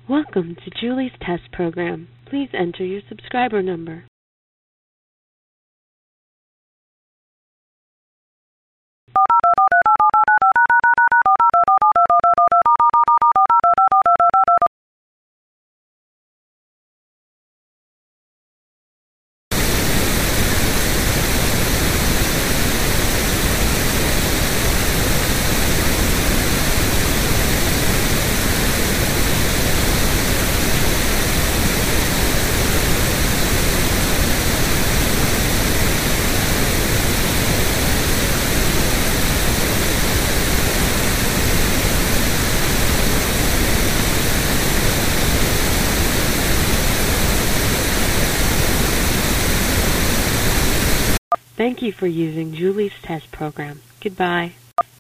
Welcome to Julie's test program. Please enter your subscriber number. Thank you for using Julie's test program. Goodbye.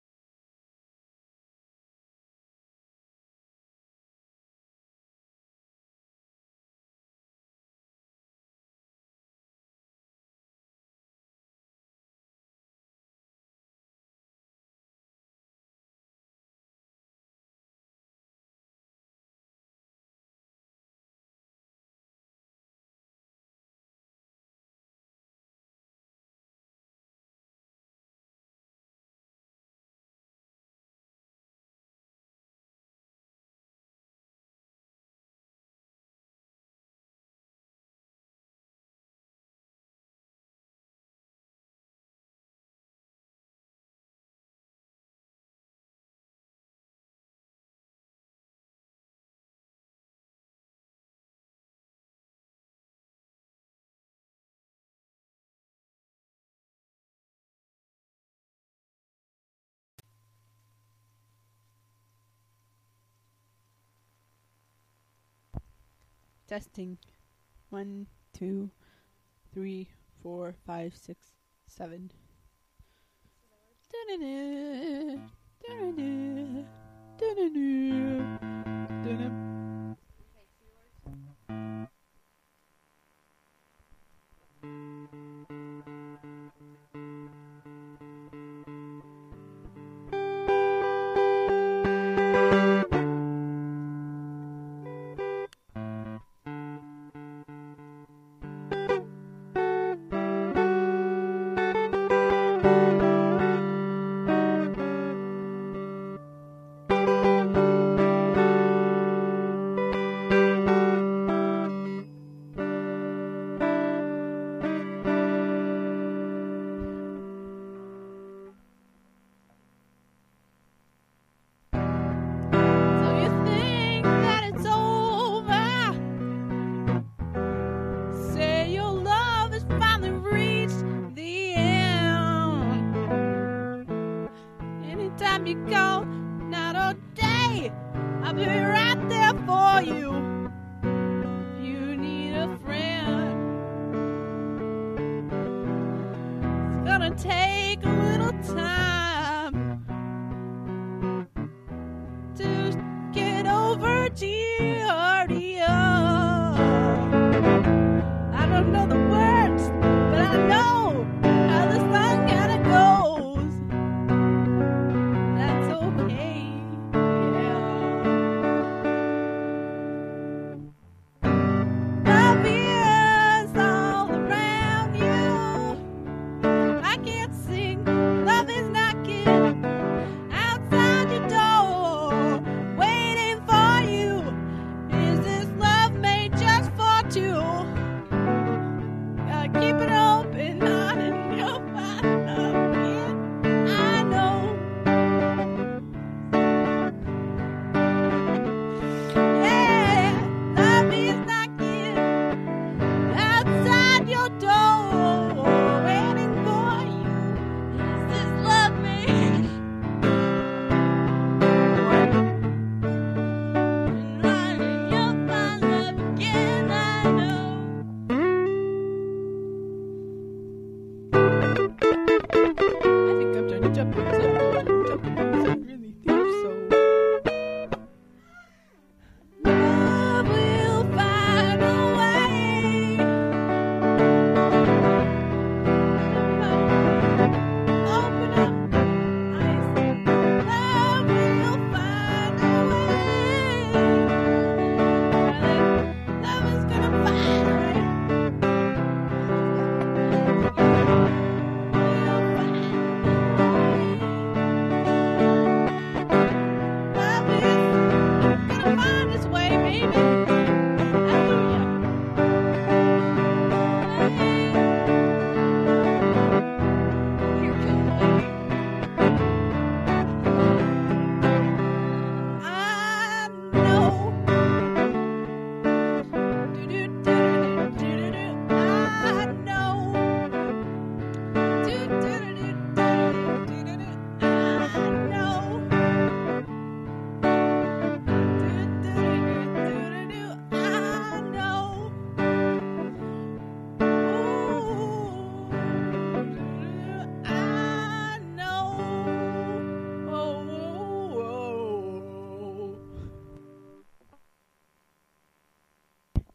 Testing. 1, 2, 3, 4, 5, 6, 7. Da-da-da, da-da-da, da-da-da, da-da. You go, not all day. I'll be right there for you. If you need a friend, it's gonna take a little time to get over Giardia. I don't know the words, but I know how the song kinda goes. That's okay, yeah.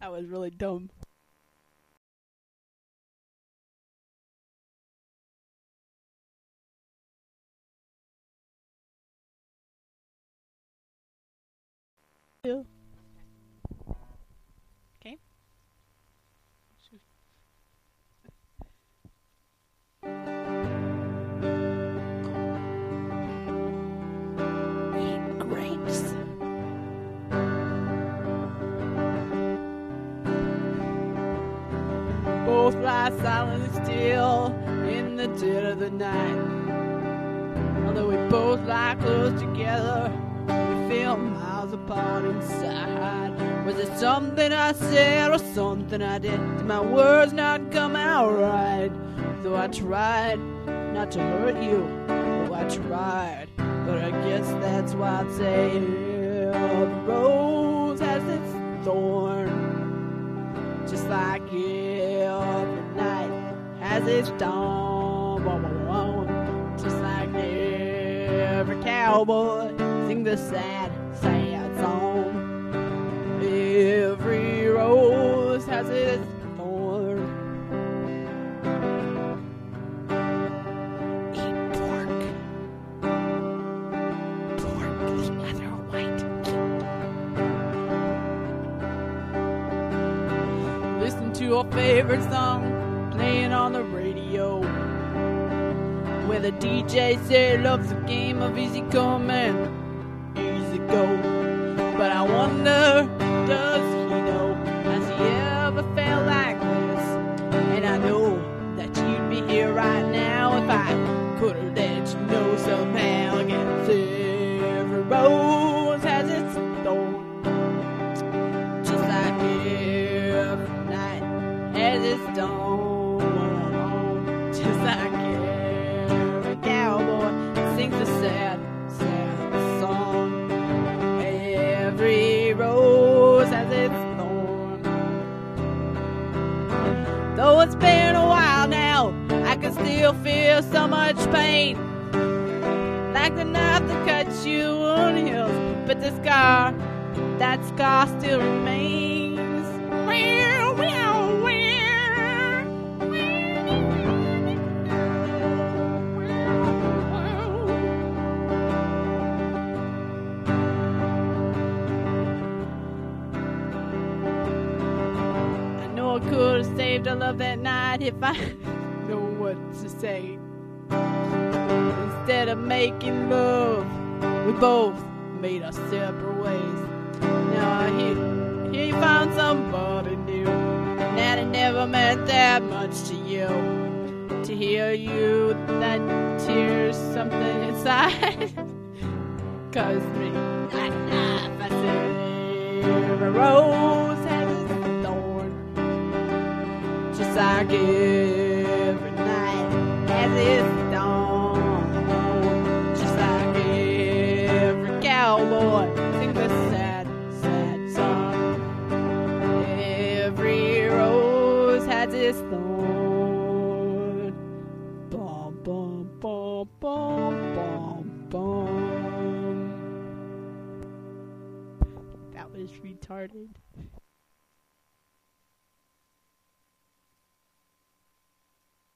That was really dumb. Yeah. Okay. Eat grapes. Both lie silent and still in the dead of the night. Although we both lie close together, we feel miles apart inside. Was it something I said or something I did? Did my words not come out right? Though I tried not to hurt you, though I tried, but I guess that's why I'd say the rose has its thorn, just like every night has its dawn, just like every cowboy sing the sad, sad song. Every rose has its thorn. Eat pork. Pork, the other white meat. Listen to our favorite song playing on the radio, where the DJ said love's a game of easy come and easy go. But I wonder, does he know? Has he ever felt like this? And I know that you'd be here right now if I could have let you know somehow. I guess every rose has its thorn, just like every night has its dawn, just like every cowboy sings a sad, sad song. Every rose has its thorn. Though it's been a while now, I can still feel so much pain, like the knife that cuts you on the hills. But the scar, that scar still remains. I could have saved our love that night if I know what to say. Instead of making love, we both made our separate ways. Now I hear you found somebody new, and that it never meant that much to you. To hear you, that tears something inside. Cause me, that knife, I said, every rose has its thorn, just like every night has its dawn, just like every cowboy sings a sad, sad song. Every rose has its thorn. Bum, bum, bum, bum, bum, bum. That was retarded.